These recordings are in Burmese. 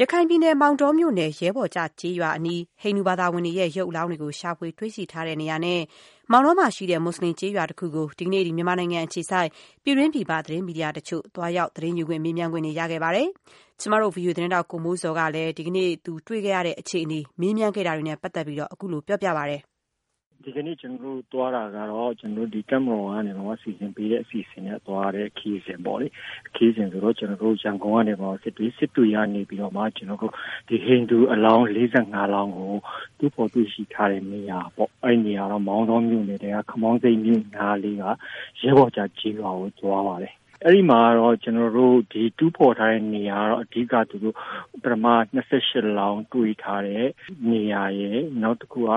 ရခိုင်ပြည်နယ်မောင်တောမြို့နယ်ရဲဘော်ကျကျေးရွာအနီးဟိန္ဒူဘာသာဝင်တွေရဲ့ရုပ်အလောင်းတွေကိုရှာဖွေတွေ့ရှိထားတဲ့နေရာနဲ့မောင်တောမှာရှိတဲ့မွတ်စလင်ကျေးရွာတစ်ခုကိုဒီကနေ့မြန်မာနိုင်ငံအခြေစိုက်ပြည်တွင်းပြည်ပသတင်းမီဒီယာတချို့သွားရောက်သတင်းယူခွင့်မေးမြန်းခွင့်ရခဲ့ပါတယ်။ကျမတို့ VOA သတင်းတောက်ကိုမိုးစောကလည်းဒီကနေ့သူတွေ့ခဲ့ရတဲ့အခြေအနေမေးမြန်းခဲ့တာတွေနဲ့ပတ်သက်ပြီးတော့အခုလိုပြောပြပါရစေ။ဒီကနေ့ကျွန်တော်တို့သွားတာကတော့ကျွန်တော်တို့ဒီကမ်မရွန်ကနေတော့စီစဉ်ပေးတဲ့အစီအစဉ်နဲ့သွားတဲ့ခီးစဉ်ပေါ့လေခီးစဉ်ဆိုတော့ကျွန်တော်တို့ရန်ကုန်ကနေတော့စစ်တွေရနေပြီးတော့မှကျွန်တော်တို့ဒီဟိန္ဒူအလောင်း45လောင်းကိုသူ့ပေါ်တွေ့ရှိထားတဲ့နေရာပေါ့အဲ့နေရာတော့မောင်းတော်မြို့နယ်ကခမောင်းစိတ်မြို့နားလေးကရဲဘော်ကြကြီးရွာကိုသွားပါတယ်အဲ့ဒီမှာတော့ကျွန်တော်တို့ဒီတူးဖော်ထားတဲ့နေရာတော့အဓိကသူတို့ပထမ28လောင်းတွေ့ထားတဲ့နေရာရဲ့နောက်တစ်ခုက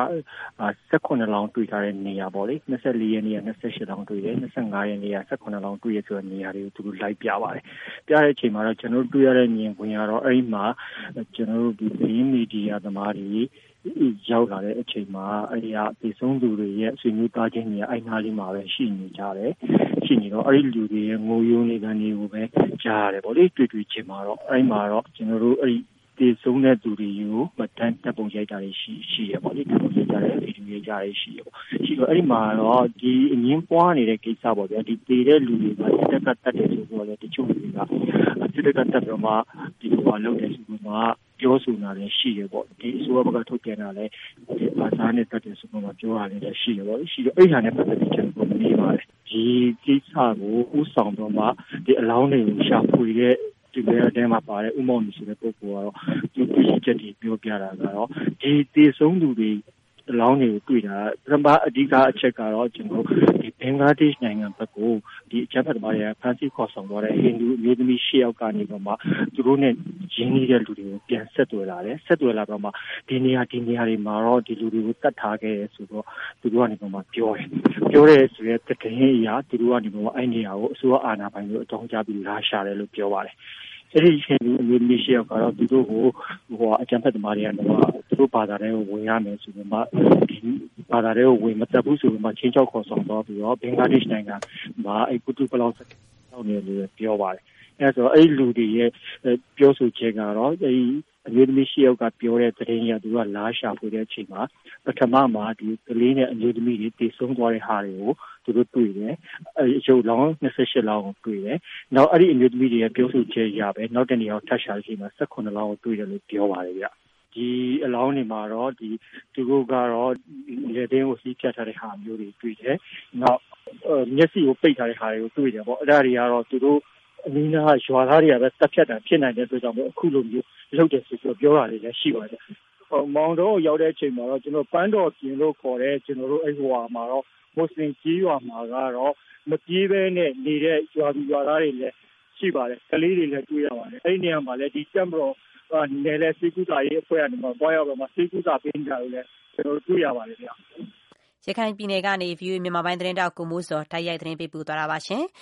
18လောင်းတွေ့ထားတဲ့နေရာပေါ့လေ24ရက်နေ့က28လောင်းတွေ့တယ်25ရက်နေ့က18လောင်းတွေ့ရဆိုတဲ့နေရာတွေကိုသူတို့လိုက်ပြပါတယ်ပြတဲ့အချိန်မှာတော့ကျွန်တော်တို့တွေ့ရတဲ့မြင်ကွင်းကတော့အဲ့ဒီမှာကျွန်တော်တို့ဒီသတင်းမီဒီယာသမားတွေရောက်လာတဲ့အချိန်မှာအဲ့ဒီအသေးဆုံးသူတွေရဲ့ဆွေမျိုးသားချင်းတွေအဲ့နားလေးမှာပဲရှိနေကြတယ်ရှိနေတော့အဲ့ဒီလူတွေရဲ့ငိုယိုးနေကန်တွေကိုပဲကြားရတယ်ပေါ့လေတွေ့ချင်းမှာတော့အဲ့မှာတော့ကျွန်တော်တို့အဲ့ဒီသေဆုံးတဲ့သူတွေကိုမတန်းတပ်ပုံရိုက်တာတွေရှိရပေါ့လေတပ်ပုံရိုက်ကြတဲ့ဗီဒီယိုရိုက်ကြရရှိရပေါ့ရှိတော့အဲ့ဒီမှာတော့ဒီအငင်းပွားနေတဲ့ကိစ္စပေါ့ဗျာဒီသေတဲ့လူတွေကစစ်တပ်ကတတ်တယ်ဆိုတော့လေတချို့တွေကစစ်တပ်ကတတ်ပြီးမှဒီဟိုလုပ်တယ်ဆိုတော့ပြောဆိုတာလည်းရှိရပေါ့ဒီအစိုးရဘက်ကထုတ်ပြန်တာလည်းဒီဘာသာနဲ့တတ်တယ်ဆိုတော့ပြောရတယ်လည်းရှိရပေါ့ရှိတော့အဲ့ဟာနဲ့ပတ်သက်ပြီးကျွန်တော်မေးပါတယ်ဒီကိစ္စကိုဥဆောင်တော့မှဒီအလောင်းတွေကိုရှာဖွေတဲ့ဒီဘက်ထဲမှာပါတဲ့ဥမောင်ကြီးဆိုတဲ့ပုဂ္ဂိုလ်ကတော့ဒီသိရှိချက်တွေပြောပြတာကတော့ဒီသေဆုံးသူတွေအလောင်းတွေကိုတွေ့တာပထမအဓိကအချက်ကတော့ကျွန်တော်ဒီဘင်္ဂလားဒေ့ရှ်နိုင်ငံဘက်ကိုဒီအချက်ဖတ်သမားတွေကဖမ်းဆီးခေါ်ဆောင်သွားတဲ့ဟိန္ဒူမျိုးသမီး10ယောက်ကနေတော့မှသူတို့နဲ့ရင်းနှီးတဲ့လူတွေကိုပြန်ဆက်သွယ်လာတယ်ဆက်သွယ်လာတော့မှဒီနေရာတွေမှာတော့ဒီလူတွေကိုတတ်ထားခဲ့ဆိုတော့သူတို့ကနေတော့မှပြောတယ်ဆိုတဲ့တကယ်အရာသူတို့ကနေတော့အဲ့နေရာကိုအစိုးရအာဏာပိုင်တွေအကြောင်းကြားပြီးလာရှာတယ်လို့ပြောပါတယ်အဲ့ဒီရှင်လူအမျိုးသမီး10ယောက်ကတော့သူတို့ကိုအကြံဖတ်သမားတွေကတော့သူတို့ဘာသာတွေကိုဝင်ရမယ်ဆိုတော့မှဒီဘာသာတွေကိုဝင်မတက်ဘူးဆိုတော့မှချင်းချောက်ခေါ်ဆောင်တော့ပြီးတော့ဘင်္ဂလားဒေ့ရှ်နိုင်ငံမှာအဲ့ကုတုပလောက်ဆောင်နေလို့ပြောပါတယ်အဲ့ဆိုအဲ့လူတွေရဲ့ပြောဆိုချက်ကတော့အဲ့အမျိုးသမီး10ယောက်ကပြောတဲ့သတင်းရသူကလာရှာဖွေတဲ့အချိန်မှာပထမမှာဒီကလေးနဲ့အမျိုးသမီးတွေတည်ဆုံသွားတဲ့ဟာတွေကိုသူတို့တွေ့တယ်ရုပ်လောင်း28လောင်းကိုတွေ့တယ်နောက်အဲ့ဒီအမျိုးသမီးတွေရဲ့ပြောဆိုချက်ရပဲနောက်တနေ့အောင်ထပ်ရှာချိန်မှာ18လောင်းကိုတွေ့တယ်လို့ပြောပါတယ်ဗျဒီအလောင်းတွေမှာတော့ဒီသူတို့ကတော့လက်သေးကိုစီးဖြတ်ထားတဲ့ဟာမျိုးတွေတွေ့တယ်နောက်မျက်စိကိုပိတ်ထားတဲ့ဟာတွေကိုတွေ့တယ်ပေါ့အဲ့ဒါတွေကတော့သူတို့အနည်းငယ်ရွာသားတွေကပဲတက်ဖြတ်တာဖြစ်နိုင်တဲ့အတွက်ကြောင့်အခုလိုမျိုးလုပ်တယ်ဆိုတော့ပြောတာတွေလည်းရှိပါတယ်မောင်တော်ရောက်တဲ့အချိန်မှာတော့ကျွန်တော်ပန်းတော်ပြင်လို့ခေါ်တဲ့ကျွန်တော်တို့အဲ့ဟိုဟာမှာတော့မွတ်စလင်ကြီးရွာမှာကတော့မပြေးဘဲနဲ့နေတဲ့ရွာသူရွာသားတွေလည်းရှိပါတယ်ကလေးတွေလည်းတွေ့ရပါတယ်အဲ့ဒီနေရာမှာလည်းဒီကမ်ဘရောနယ်လေစီကူတာရေးအဖွဲ့ကနေမှာတွားရောက်တော့မှစီကူတာပေးကြတယ်လည်းကျွန်တော်တွေ့ရပါတယ်ဗျရခိုင်ပြည်နယ်ကနေ VOA မြန်မာပိုင်းသတင်းတောက်ကိုမိုးစောတိုက်ရိုက်သတင်းပေးပို့သွားတာပါရှင်